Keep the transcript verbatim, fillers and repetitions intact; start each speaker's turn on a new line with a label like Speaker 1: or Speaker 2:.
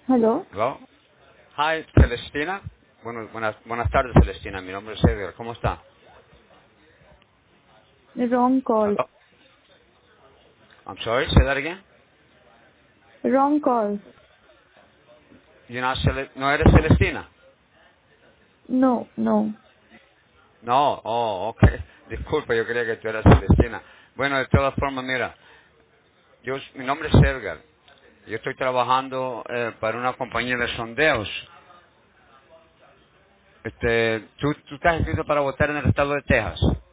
Speaker 1: Hello.
Speaker 2: Hello. Hi, Celestina. Bueno, buenas, buenas tardes, Celestina. Mi nombre es Edgar. ¿Cómo está?
Speaker 1: Wrong call.
Speaker 2: Hello. I'm sorry, say that again.
Speaker 1: Wrong call.
Speaker 2: You're not Cele- ¿No eres Celestina?
Speaker 1: No, no.
Speaker 2: No, oh, ok. Disculpa, yo creía que tú eras Celestina. Bueno, de todas formas, mira, yo, mi nombre es Edgar. Yo estoy trabajando eh, para una compañía de sondeos. Este, ¿tú, tú estás inscrito para votar en el estado de Texas?